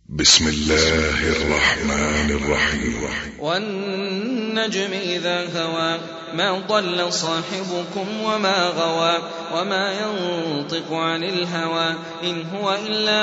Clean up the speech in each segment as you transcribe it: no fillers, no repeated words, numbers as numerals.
بسم الله الرحمن الرحيم. والنجم إذا هوى ما ضل صاحبكم وما غوى وما ينطق عن الهوى إن هو إلا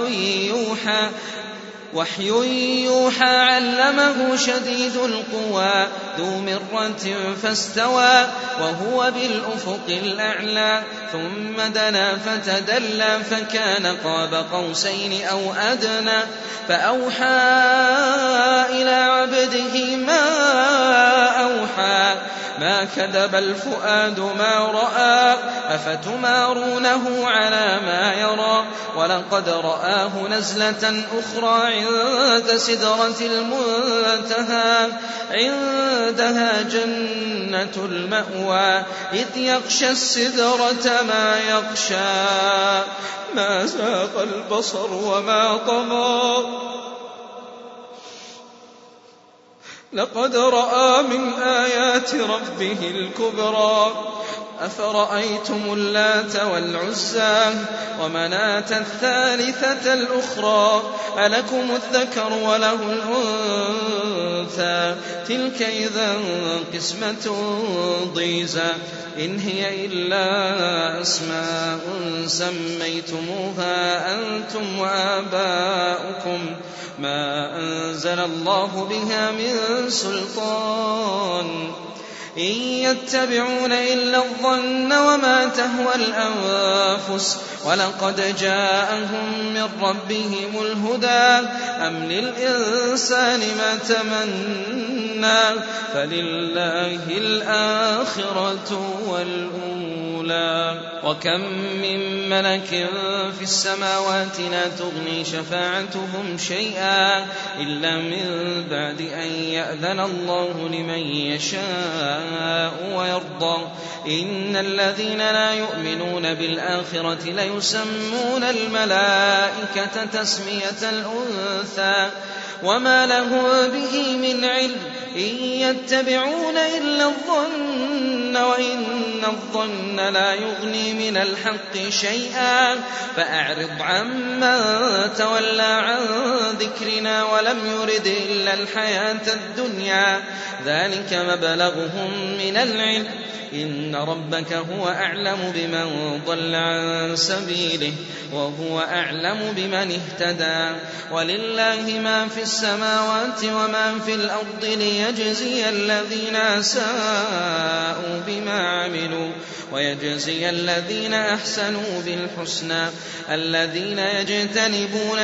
وحي يوحى علمه شديد القوى ذو مرة فاستوى وهو بالأفق الأعلى ثم دنا فتدلى فكان قاب قوسين أو أدنى فأوحى إلى عبده ما أوحى ما كذب الفؤاد ما رأى أفتمارونه على ما يرى ولقد رآه نزلة أخرى عند سدرة المنتهى عندها جنة المأوى إذ يغشى السدرة ما يغشى ما زاغ البصر وما طغى لقد رأى من آيات ربه الكبرى أفرأيتم اللات والعزى ومناة الثالثة الأخرى ألكم الذكر وله الأنثى تلك إذا قسمة ضيزى إن هي إلا أسماء سميتموها أنتم وآباؤكم ما أنزل الله بها من سلطان إن يتبعون إلا الظن وما تهوى الأنفس ولقد جاءهم من ربهم الهدى أم للإنسان ما تمنى فلله الآخرة والأولى وكم من ملك في السماوات لا تغني شفاعتهم شيئا إلا من بعد أن يأذن الله لمن يشاء ويرضى إن الذين لا يؤمنون بالآخرة ليسمون الملائكة تسمية الأنثى وما له به من علم إن يتبعون إلا الظن وإن الظن لا يغني من الحق شيئا فأعرض عمن تولى عن ذكرنا ولم يرد إلا الحياة الدنيا ذلك مبلغهم من العلم إن ربك هو أعلم بمن ضل عن سبيله وهو أعلم بمن اهتدى ولله ما في السماوات وما في الأرض ليجزي الذين أساءوا بما عملوا ويجزي الذين أحسنوا بالحسنى الذين يجتنبون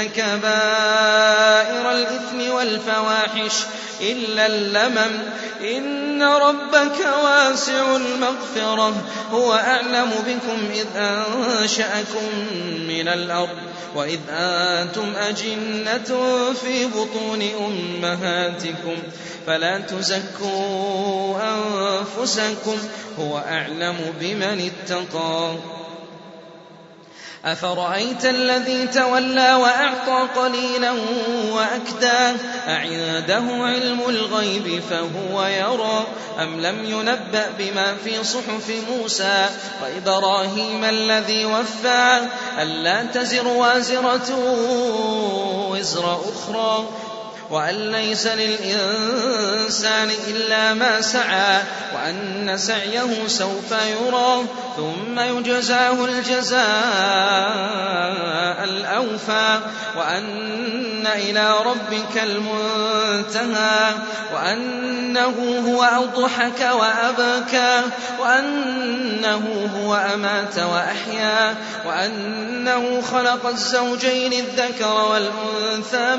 كبائر الإثم والفواحش إلا اللمم إن ربك واسع المغفرة هو أعلم بكم إذ أنشأكم من الأرض وإذ أنتم أجنة في بطون أمهاتكم فلا تزكوا أنفسكم هو أعلم بمن اتقى أفرأيت الذي تولى وأعطى قليلا وأكدى أعنده علم الغيب فهو يرى أم لم ينبأ بما في صحف موسى وإبراهيم الذي وفى ألا تزر وازرة وزر أخرى وأن ليس للإنسان إلا ما سعى وأن سعيه سوف يرى ثم يجزاه الجزاء الأوفى وأن إلى ربك المنتهى وأنه هو أضحك وأبكى وأنه هو أمات وأحيا وأنه خلق الزوجين الذكر والأنثى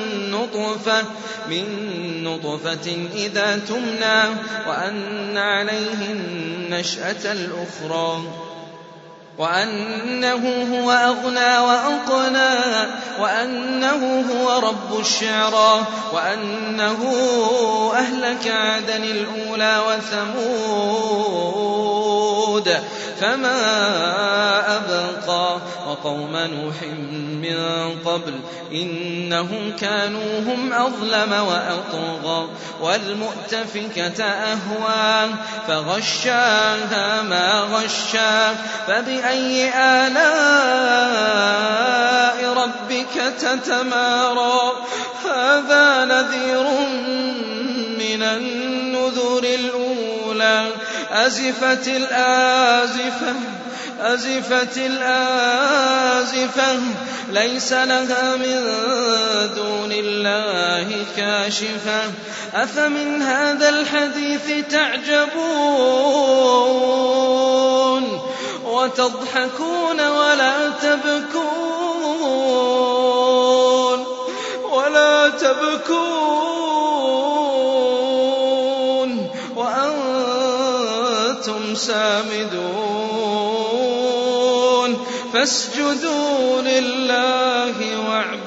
من نطفة إذا تمنى وأن عليه النشأة الأخرى وأنه هو أغنى وأقنى وأنه هو رب الشعرى وأنه أهلك عادا الأولى وثمود وثمود فما أبقى وقوم نوح من قبل إنهم كانوا هم أظلم وأطغى والمؤتفكة أهوى فغشاها ما غشا فبأي آلاء ربك تتمارى هذا نذير من النذر الأولى أزفت الآزفة ليس لها من دون الله كاشفة أفمن هذا الحديث تعجبون وتضحكون ولا تبكون وأنتم سامدون فاسجدوا لله واعبدوا